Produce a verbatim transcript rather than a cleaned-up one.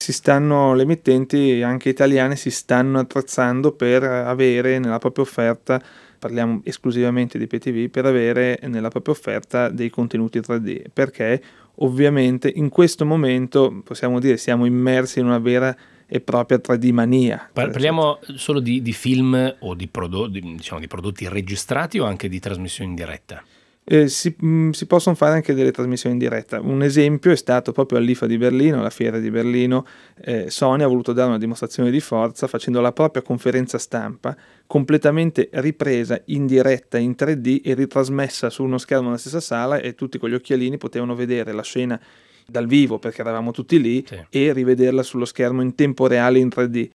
si stanno, le emittenti anche italiane si stanno attrezzando per avere nella propria offerta, parliamo esclusivamente di Pay T V, per avere nella propria offerta dei contenuti tre D, perché ovviamente in questo momento possiamo dire siamo immersi in una vera e propria tre D mania. Parliamo solo di, di film o di, prodotti, diciamo, di prodotti registrati o anche di trasmissioni in diretta? Eh, si, mh, si possono fare anche delle trasmissioni in diretta. Un esempio è stato proprio all'I F A di Berlino, alla fiera di Berlino. eh, Sony ha voluto dare una dimostrazione di forza facendo la propria conferenza stampa completamente ripresa in diretta in tre D e ritrasmessa su uno schermo nella stessa sala, e tutti con gli occhialini potevano vedere la scena dal vivo perché eravamo tutti lì, sì, e rivederla sullo schermo in tempo reale in tre D.